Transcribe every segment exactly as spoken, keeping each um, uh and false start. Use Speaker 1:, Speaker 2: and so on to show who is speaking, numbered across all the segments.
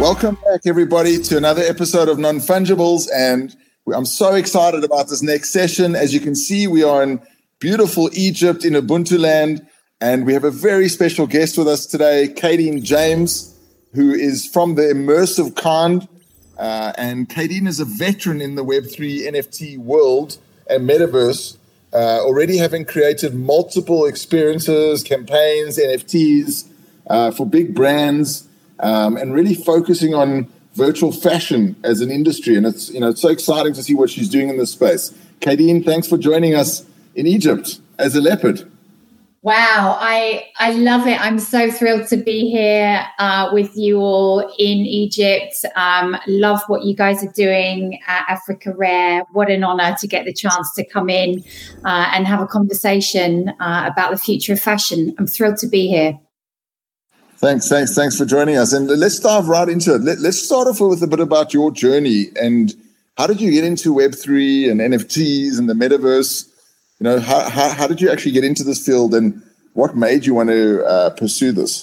Speaker 1: Welcome back, everybody, to another episode of Non-Fungibles, and I'm so excited about this next session. As you can see, we are in beautiful Egypt in Ubuntu land, and we have a very special guest with us today, Kadeen James, who is from the Immersive Kind, uh, and Kadeen is a veteran in the Web three N F T world and metaverse, uh, already having created multiple experiences, campaigns, N F Ts uh, for big brands, um, and really focusing on virtual fashion as an industry. And it's, you know, it's so exciting to see what she's doing in this space. Kadeen, thanks for joining us in Egypt as a leopard.
Speaker 2: Wow, I I love it. I'm so thrilled to be here uh, with you all in Egypt. Um, love what you guys are doing at Africa Rare. What an honor to get the chance to come in uh, and have a conversation uh, about the future of fashion. I'm thrilled to be here.
Speaker 1: Thanks, thanks, thanks for joining us. And let's dive right into it. Let, let's start off with a bit about your journey and how did you get into Web three and N F Ts and the metaverse? You know, how, how how did you actually get into this field, and what made you want to uh, pursue this?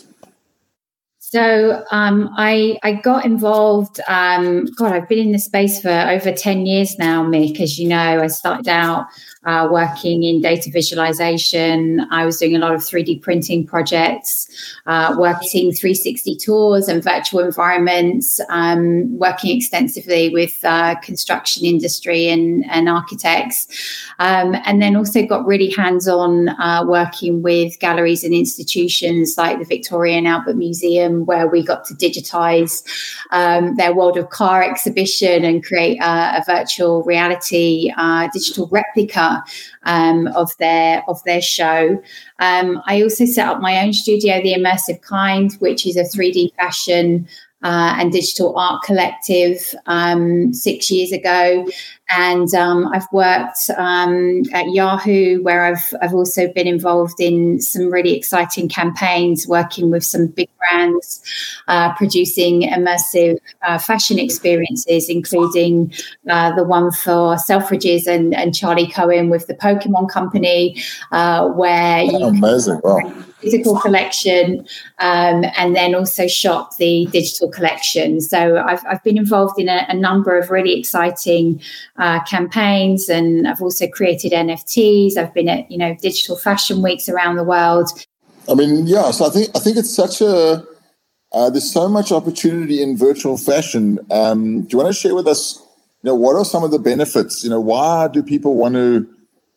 Speaker 2: So um, I I got involved. Um, God, I've been in the space for over ten years now, Mick. As you know, I started out uh, working in data visualization. I was doing a lot of three D printing projects, uh, working three sixty tours and virtual environments, um, working extensively with uh, construction industry and, and architects. Um, and then also got really hands-on uh, working with galleries and institutions like the Victoria and Albert Museum, where we got to digitize um, their World of Car exhibition and create uh, a virtual reality uh, digital replica um, of their of their show. Um, I also set up my own studio, The Immersive Kind, which is a three D fashion uh, and digital art collective um, six years ago. And um, I've worked um, at Yahoo, where I've I've also been involved in some really exciting campaigns, working with some big brands, uh, producing immersive uh, fashion experiences, including uh, the one for Selfridges and, and Charlie Cohen with the Pokemon Company, uh, where you
Speaker 1: oh, amazing, wow.
Speaker 2: Physical collection, um, and then also shop the digital collection. So I've I've been involved in a, a number of really exciting uh, campaigns, and I've also created N F Ts. I've been at you know digital fashion weeks around the world.
Speaker 1: I mean, yeah. So I think I think it's such a uh, there's so much opportunity in virtual fashion. Um, do you want to share with us? You know, what are some of the benefits? You know, why do people want to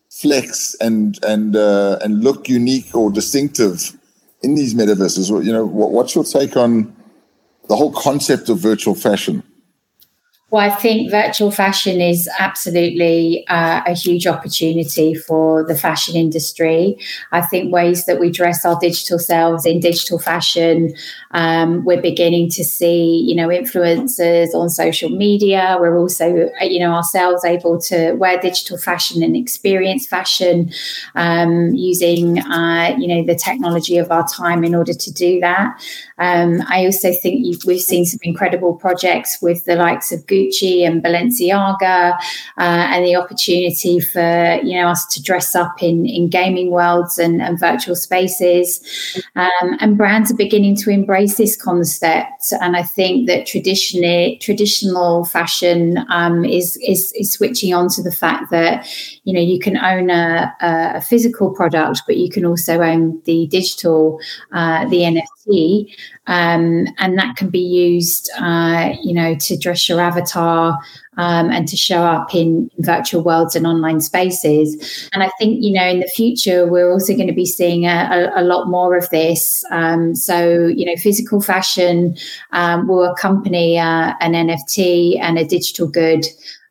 Speaker 1: flex and and uh, and look unique or distinctive in these metaverses? You know, what, what's your take on the whole concept of virtual fashion?
Speaker 2: Well, I think virtual fashion is absolutely uh, a huge opportunity for the fashion industry. I think ways that we dress our digital selves in digital fashion, um, we're beginning to see, you know, influencers on social media. We're also, you know, ourselves able to wear digital fashion and experience fashion um, using, uh, you know, the technology of our time in order to do that. Um, I also think you've, we've seen some incredible projects with the likes of Gucci and Balenciaga, uh, and the opportunity for you know us to dress up in, in gaming worlds and, and virtual spaces. Um, and brands are beginning to embrace this concept. And I think that traditionally traditional fashion um, is, is is switching on to the fact that you know you can own a, a physical product, but you can also own the digital, uh, the N F T. Um, and that can be used, uh, you know, to dress your avatar um, and to show up in, in virtual worlds and online spaces. And I think, you know, in the future, we're also going to be seeing a, a, a lot more of this. Um, so, you know, physical fashion um, will accompany uh, an N F T and a digital good.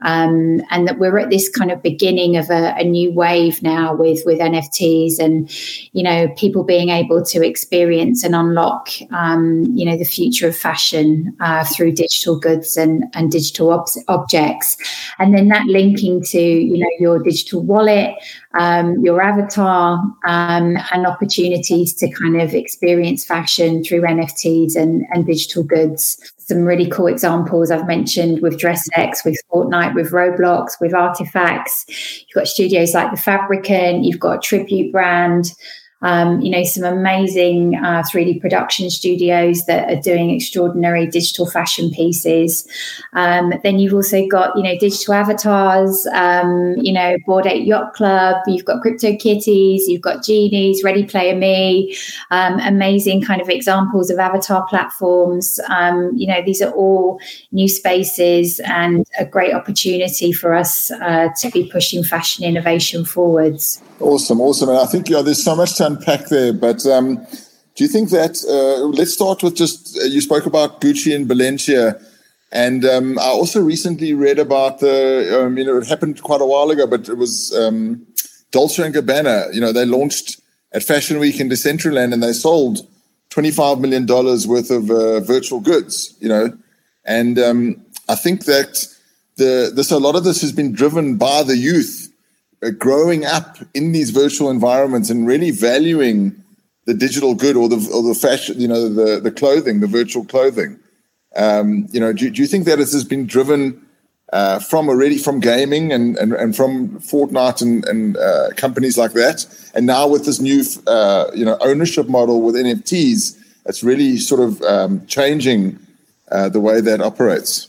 Speaker 2: Um, and that we're at this kind of beginning of a, a new wave now with, with N F Ts and, you know, people being able to experience and unlock, um, you know, the future of fashion uh, through digital goods and, and digital ob- objects. And then that linking to, you know, your digital wallet, um, your avatar, um, and opportunities to kind of experience fashion through N F Ts and, and digital goods. Some really cool examples I've mentioned with DressX, with Fortnite, with Roblox, with Artifacts. You've got studios like The Fabricant, you've got a Tribute brand. Um, you know, some amazing uh, three D production studios that are doing extraordinary digital fashion pieces. Um, then you've also got, you know, digital avatars, um, you know, Bored Ape Yacht Club, you've got Crypto Kitties, you've got Genies, Ready Player Me, um, amazing kind of examples of avatar platforms. Um, you know, these are all new spaces and a great opportunity for us uh, to be pushing fashion innovation forwards.
Speaker 1: Awesome, awesome. And I think, yeah, there's so much to unpack there. But um, do you think that, uh, let's start with just, uh, you spoke about Gucci and Balenciaga. And um, I also recently read about the, um, you know, it happened quite a while ago, but it was um, Dolce and Gabbana. You know, they launched at Fashion Week in Decentraland and they sold twenty-five million dollars worth of uh, virtual goods, you know. And um, I think that the this a lot of this has been driven by the youth uh, growing up in these virtual environments and really valuing the digital good or the or the fashion, you know, the the clothing, the virtual clothing. Um, you know, do, do you think that this has been driven uh, from already from gaming and and, and from Fortnite and, and uh, companies like that, and now with this new uh, you know ownership model with N F Ts, it's really sort of um, changing uh, the way that operates?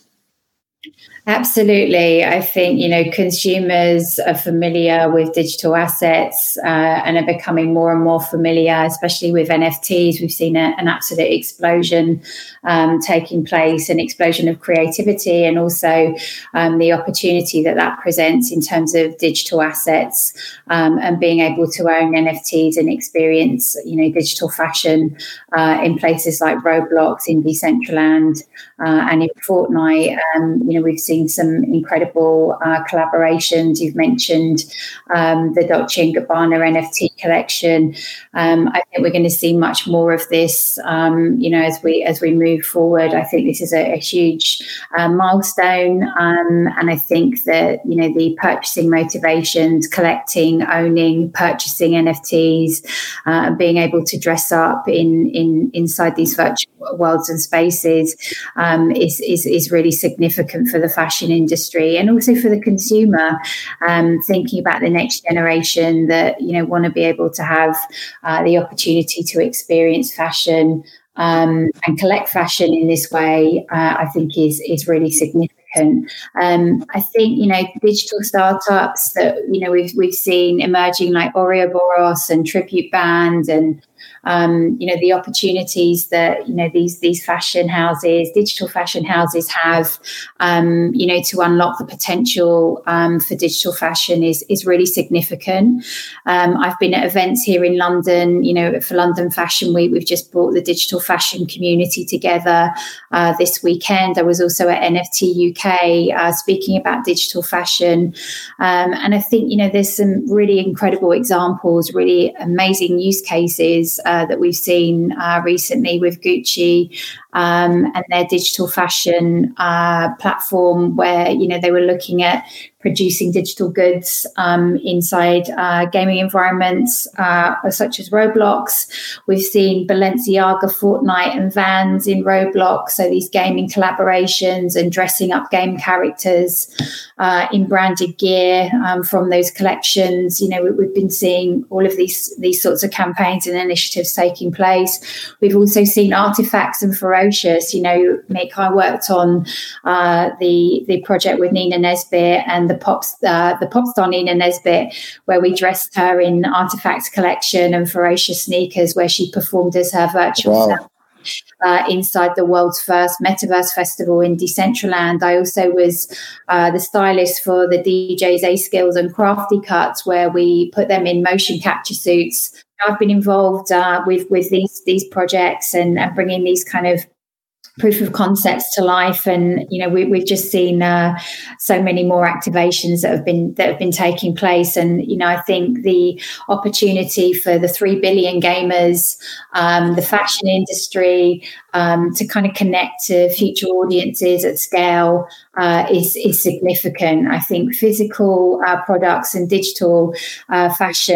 Speaker 2: Absolutely. I think, you know, consumers are familiar with digital assets uh, and are becoming more and more familiar, especially with N F Ts. We've seen a, an absolute explosion um, taking place, an explosion of creativity, and also um, the opportunity that that presents in terms of digital assets um, and being able to own N F Ts and experience, you know, digital fashion uh, in places like Roblox, in Decentraland, uh, and in Fortnite. Um, you know, we've seen some incredible uh, collaborations. You've mentioned um, the Dolce and Gabbana N F T collection. Um, I think we're going to see much more of this, um, you know, as we as we move forward. I think this is a, a huge uh, milestone, um, and I think that, you know, the purchasing motivations, collecting, owning, purchasing N F Ts, uh, being able to dress up in in inside these virtual worlds and spaces um, is, is is really significant for the fashion industry and also for the consumer. Um, thinking about the next generation that, you know, want to be able to have uh, the opportunity to experience fashion um, and collect fashion in this way, uh, I think is is really significant. Um, I think, you know, digital startups that, you know, we've we've seen emerging like Ouroboros and Tribute Band and Um, you know, the opportunities that, you know, these these fashion houses, digital fashion houses have, um, you know, to unlock the potential um, for digital fashion is is really significant. Um, I've been at events here in London, you know, for London Fashion Week. We've just brought the digital fashion community together uh, this weekend. I was also at N F T U K uh, speaking about digital fashion. Um, and I think, you know, there's some really incredible examples, really amazing use cases Uh, that we've seen uh, recently with Gucci um, and their digital fashion uh, platform, where, you know, they were looking at producing digital goods um, inside uh, gaming environments uh, such as Roblox. We've seen Balenciaga, Fortnite and Vans in Roblox, so these gaming collaborations and dressing up game characters uh, in branded gear um, from those collections. You know, we, we've been seeing all of these these sorts of campaigns and initiatives taking place. We've also seen Artifacts and Ferocious. You know, Mick, I worked on uh, the the project with Nina Nesbitt and the pop uh, the pop star Nina Nesbitt, where we dressed her in Artifacts collection and Ferocious sneakers, where she performed as her virtual
Speaker 1: wow.
Speaker 2: self uh, inside the world's first Metaverse Festival in Decentraland. I also was uh, the stylist for the D Js A Skills and Crafty Cuts, where we put them in motion capture suits. I've been involved uh, with with these these projects and, and bringing these kind of proof of concepts to life, and, you know, we, we've just seen uh, so many more activations that have been that have been taking place. And, you know, I think the opportunity for the three billion gamers, um, the fashion industry, um, to kind of connect to future audiences at scale uh, is is significant. I think physical uh, products and digital uh, fashion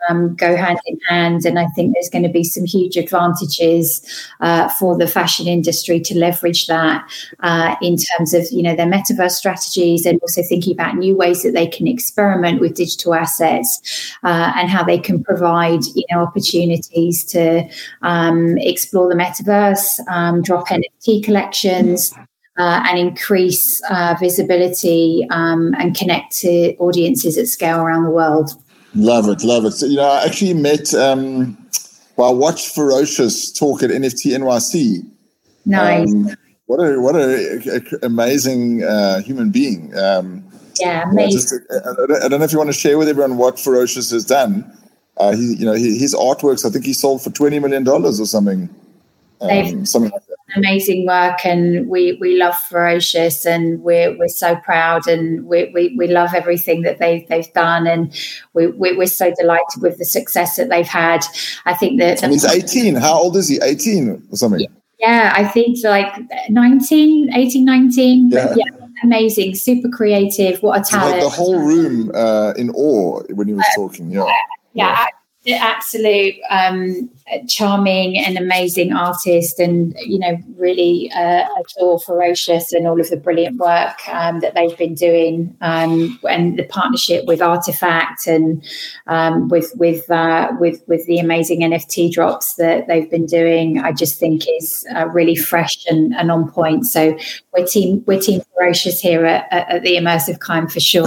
Speaker 2: um, go hand in hand. And I think there's going to be some huge advantages uh, for the fashion industry to leverage that uh, in terms of, you know, their metaverse strategies, and also thinking about new ways that they can experiment with digital assets uh, and how they can provide, you know, opportunities to um, explore the metaverse, um, drop N F T collections, Uh, and increase uh, visibility um, and connect to audiences at scale around the world.
Speaker 1: Love it, love it. So, you know, I actually met, um, well, I watched Ferocious talk at N F T N Y C.
Speaker 2: Nice. Um,
Speaker 1: what a what a, a, a amazing uh, human being. Um,
Speaker 2: yeah, amazing.
Speaker 1: You know, just, I don't know if you want to share with everyone what Ferocious has done. Uh, he, you know, he, his artworks, I think he sold for twenty million dollars or something. Um, something like that.
Speaker 2: Amazing work, and we, we love Ferocious, and we're we're so proud, and we we, we love everything that they they've done, and we, we we're so delighted with the success that they've had. I think that,
Speaker 1: and he's eighteen. How old is he? eighteen or something?
Speaker 2: Yeah, I think like nineteen, eighteen, nineteen.
Speaker 1: Yeah.
Speaker 2: But yeah, amazing, super creative. What a talent!
Speaker 1: Like the whole room uh, in awe when he was
Speaker 2: uh,
Speaker 1: talking. Yeah,
Speaker 2: yeah. yeah. absolute um, charming and amazing artist, and you know, really uh, adore Ferocious and all of the brilliant work um, that they've been doing, um, and the partnership with Artifact, and um, with with uh, with with the amazing N F T drops that they've been doing. I just think is uh, really fresh and, and on point. So we're team we're team Ferocious here at, at the Immersive Kind for sure.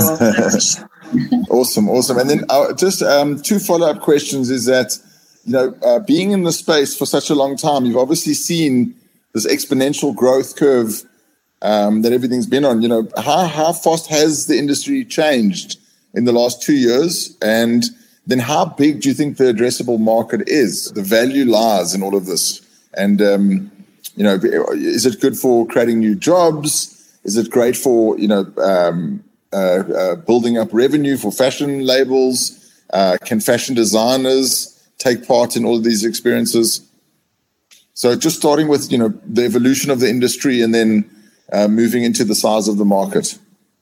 Speaker 1: Awesome, awesome. And then uh, just um, two follow-up questions is that, you know, uh, being in the space for such a long time, you've obviously seen this exponential growth curve um, that everything's been on. You know, how, how fast has the industry changed in the last two years? And then how big do you think the addressable market is? The value lies in all of this. And, um, you know, is it good for creating new jobs? Is it great for, you know, um, Uh, uh, building up revenue for fashion labels? Uh, can fashion designers take part in all of these experiences? So just starting with, you know, the evolution of the industry and then uh, moving into the size of the market.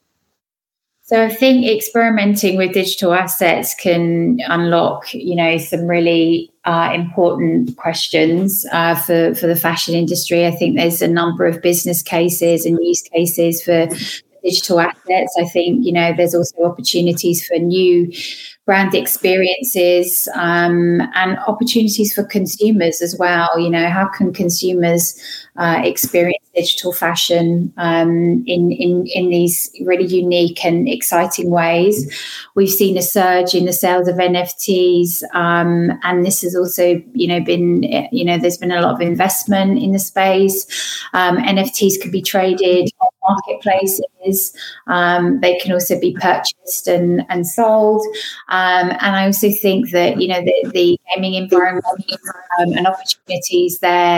Speaker 2: So I think experimenting with digital assets can unlock, you know, some really uh, important questions uh, for, for the fashion industry. I think there's a number of business cases and use cases for digital assets. I think, you know, there's also opportunities for new brand experiences um, and opportunities for consumers as well. You know, how can consumers uh, experience digital fashion um, in, in, in these really unique and exciting ways? We've seen a surge in the sales of N F Ts, um, and this has also, you know, been, you know, there's been a lot of investment in the space. Um, N F Ts can be traded on marketplaces. Um, they can also be purchased and, and sold. Um, and I also think that, you know, the, the gaming environment um, and opportunities there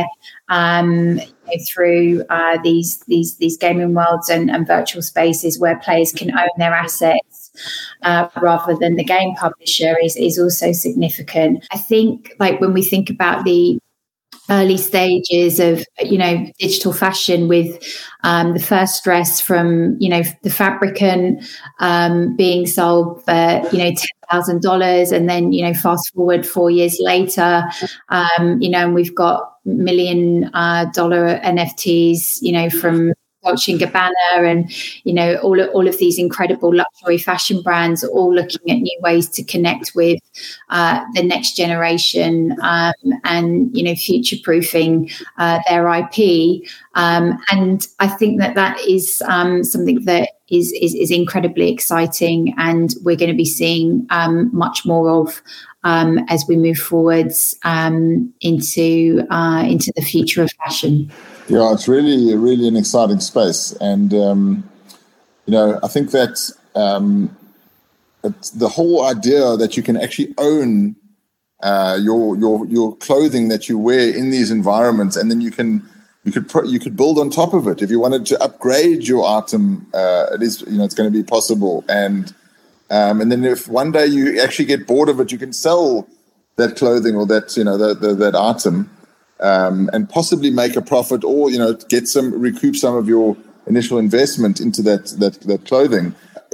Speaker 2: um, you know, through uh, these these these gaming worlds and, and virtual spaces where players can own their assets uh, rather than the game publisher is, is also significant. I think, like, when we think about the early stages of, you know, digital fashion with um, the first dress from, you know, the fabricant um, being sold for, you know, ten thousand dollars, and then, you know, fast forward four years later, um, you know, and we've got million uh, dollar N F Ts, you know, from Dolce and Gabbana, and, you know, all of, all of these incredible luxury fashion brands are all looking at new ways to connect with uh, the next generation um, and, you know, future-proofing uh, their I P. Um, and I think that that is um, something that is, is, is incredibly exciting, and we're going to be seeing um, much more of um, as we move forwards um, into uh, into the future of fashion.
Speaker 1: Yeah, it's really, really an exciting space. And, um, you know, I think that um, it's the whole idea that you can actually own uh, your your your clothing that you wear in these environments, and then you can you could pro- you could build on top of it. If you wanted to upgrade your item, uh, it is, you know, it's going to be possible. And um, and then if one day you actually get bored of it, you can sell that clothing or that, you know, the, the, that item. Um, and possibly make a profit, or, you know, get some, recoup some of your initial investment into that that, that clothing.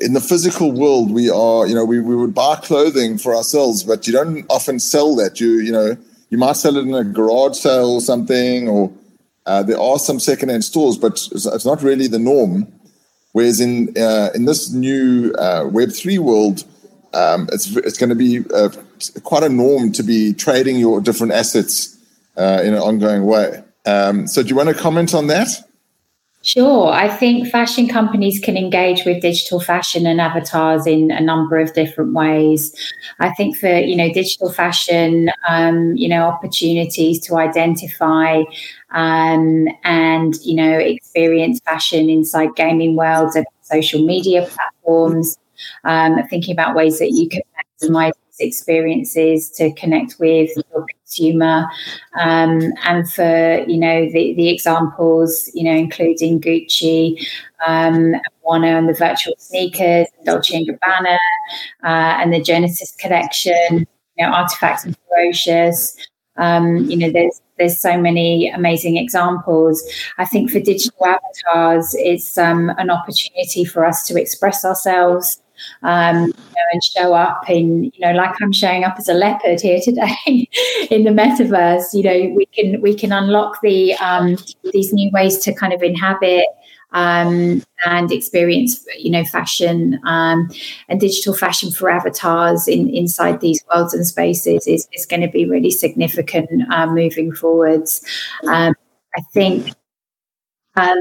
Speaker 1: in the physical world, we are, you know, we, we would buy clothing for ourselves, but you don't often sell that. You, you know, you might sell it in a garage sale or something, or uh, there are some secondhand stores, but it's, it's not really the norm. Whereas in uh, in this new uh, Web three world, um, it's it's going to be uh, quite a norm to be trading your different assets uh, in an ongoing way. Um, so do you want to comment on that?
Speaker 2: Sure. I think fashion companies can engage with digital fashion and avatars in a number of different ways. I think for, you know, digital fashion, um, you know, opportunities to identify um, and, you know, experience fashion inside gaming worlds and social media platforms, um, thinking about ways that you can maximize experiences to connect with your consumer, um, and for, you know, the, the examples, you know, including Gucci, um, Warner and the virtual sneakers, Dolce and Gabbana, uh, and the Genesis collection, you know, Artifacts and Ferocious. Um, you know, there's there's so many amazing examples. I think for digital avatars, it's um, an opportunity for us to express ourselves. Um, you know, and show up in, you know, like I'm showing up as a leopard here today in the metaverse. You know, we can we can unlock the um, these new ways to kind of inhabit um, and experience, you know, fashion um, and digital fashion for avatars in inside these worlds and spaces is, is going to be really significant uh, moving forwards. Um, I think. Um,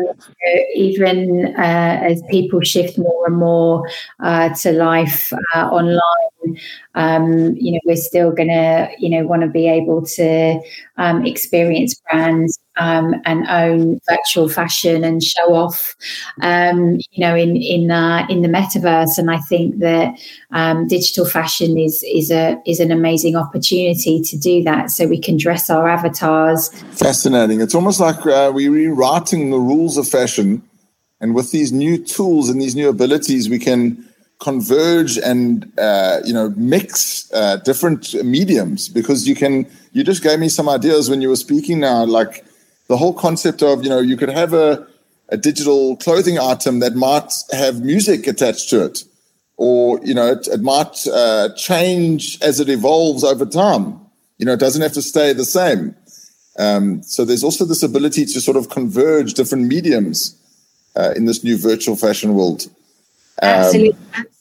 Speaker 2: even uh, as people shift more and more uh, to life uh, online, um, you know, we're still going to, you know, want to be able to um, experience brands um, and own virtual fashion and show off, um, you know, in in uh, in the metaverse. And I think that um, digital fashion is is a is an amazing opportunity to do that. So we can dress our avatars.
Speaker 1: Fascinating. It's almost like uh, we're rewriting the rules of fashion, and with these new tools and these new abilities, we can converge and uh, you know mix uh, different mediums. Because you can, you just gave me some ideas when you were speaking now, like the whole concept of, you know, you could have a, a digital clothing item that might have music attached to it, or you know it, it might uh, change as it evolves over time. You know, it doesn't have to stay the same. Um, so there's also this ability to sort of converge different mediums uh, in this new virtual fashion world. Um,
Speaker 2: Absolutely.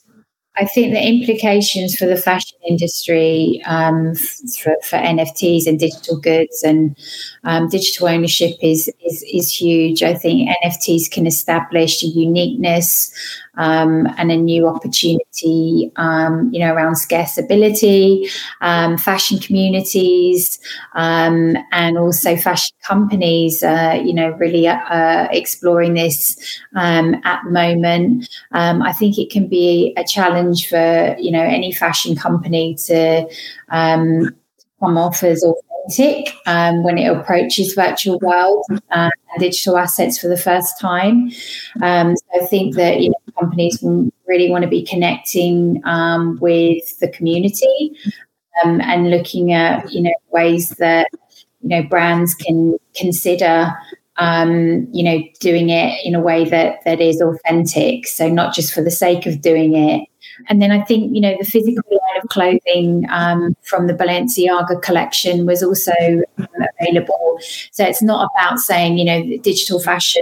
Speaker 2: I think the implications for the fashion industry, um, for, for N F Ts and digital goods and um, digital ownership is, is is huge. I think N F Ts can establish a uniqueness um, and a new opportunity, um, you know, around scarceability, um, fashion communities, um, and also fashion companies. Uh, you know, really uh, exploring this um, at the moment. Um, I think it can be a challenge for, you know, any fashion company to um, come off as authentic um, when it approaches virtual world uh, and digital assets for the first time. Um, so I think that, you know, companies really want to be connecting um, with the community um, and looking at, you know, ways that, you know, brands can consider Um, you know, doing it in a way that that is authentic. So not just for the sake of doing it. And then I think, you know, the physical line of clothing um, from the Balenciaga collection was also um, available. So it's not about saying, you know, digital fashion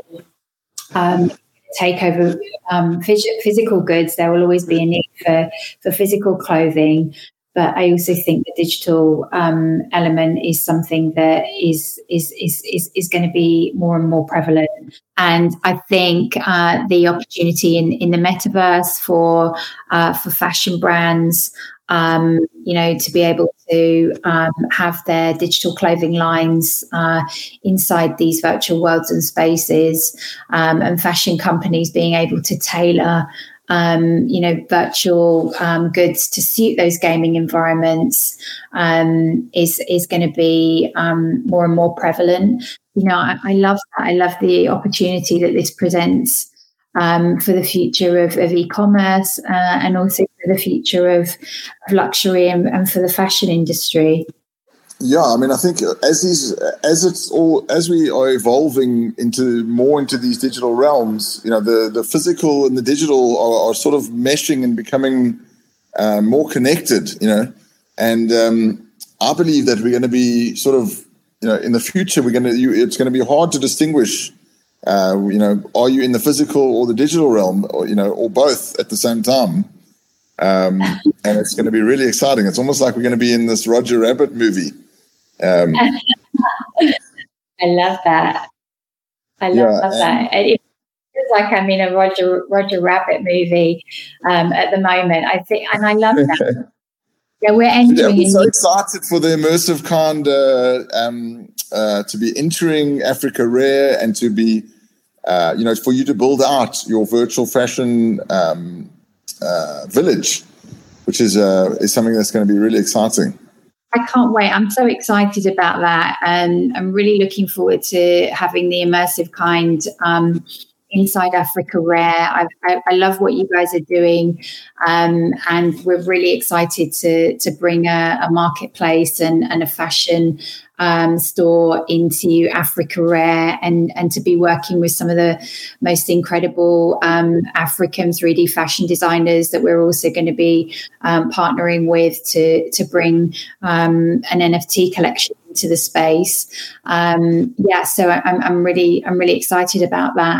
Speaker 2: um, take over um, phys- physical goods. There will always be a need for, for physical clothing. But I also think the digital um, element is something that is is is is, is going to be more and more prevalent. And I think uh, the opportunity in, in the metaverse for uh, for fashion brands, um, you know, to be able to um, have their digital clothing lines uh, inside these virtual worlds and spaces, um, and fashion companies being able to tailor Um, you know, virtual um, goods to suit those gaming environments um, is is going to be um, more and more prevalent. You know, I, I love that. I love the opportunity that this presents um, for the future of, of e-commerce uh, and also for the future of, of luxury and, and for the fashion industry.
Speaker 1: Yeah, I mean, I think as these, as it's all, as we are evolving into more into these digital realms, you know, the, the physical and the digital are, are sort of meshing and becoming uh, more connected, you know, and um, I believe that we're going to be sort of, you know, in the future, we're going to, you, it's going to be hard to distinguish, uh, you know, are you in the physical or the digital realm, or, you know, or both at the same time. Um, and it's going to be really exciting. It's almost like we're going to be in this Roger Rabbit movie. Um,
Speaker 2: I love that. I love,
Speaker 1: yeah,
Speaker 2: love that. It feels like I'm in a Roger Roger Rabbit movie um, at the moment. I think, and I love that. Yeah, we're entering.
Speaker 1: Yeah, we're so excited for the Immersive Kind uh, um, uh, to be entering Africa Rare and to be, uh, you know, for you to build out your virtual fashion um, uh, village, which is uh, is something that's going to be really exciting.
Speaker 2: I can't wait. I'm so excited about that. And I'm really looking forward to having the Immersive Kind um, inside Africa Rare. I, I, I love what you guys are doing. Um, and we're really excited to, to bring a, a marketplace and, and a fashion um, store into Africa Rare, and, and to be working with some of the most incredible um, African three D fashion designers that we're also going to be um, partnering with to, to bring um, an N F T collection into the space. Um, yeah, so I'm, I'm really, I'm really excited about that.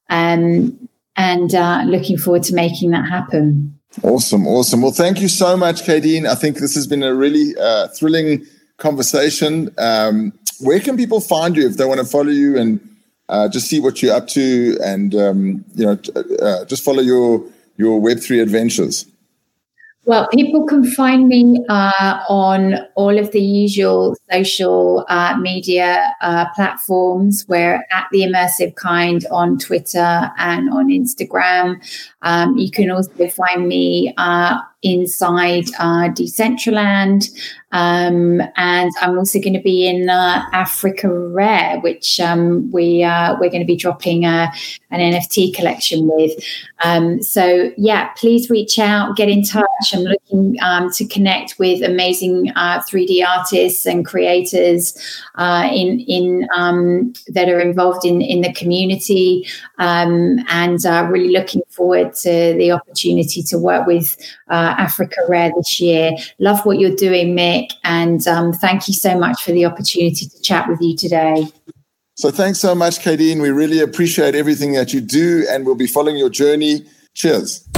Speaker 2: Um, and uh, looking forward to making that happen.
Speaker 1: Awesome, awesome. Well, thank you so much, Kadeen. I think this has been a really uh, thrilling conversation. Um, where can people find you if they want to follow you and uh, just see what you're up to, and um, you know, uh, just follow your your Web three adventures?
Speaker 2: Well, people can find me uh, on all of the usual social uh, media uh, platforms. We're at The Immersive Kind on Twitter and on Instagram. Um, you can also find me uh, inside uh, Decentraland. Um, and I'm also going to be in uh, Africa Rare, which um, we, uh, we're going to be dropping a, an N F T collection with. Um, so, yeah, please reach out, get in touch. I'm looking um, to connect with amazing uh, three D artists and creators uh, in in um, that are involved in, in the community, um, and uh, really looking forward to the opportunity to work with uh, Africa Rare this year. Love what you're doing, Mick, and um, thank you so much for the opportunity to chat with you today.
Speaker 1: So thanks so much, Kadeen. We really appreciate everything that you do, and we'll be following your journey. Cheers.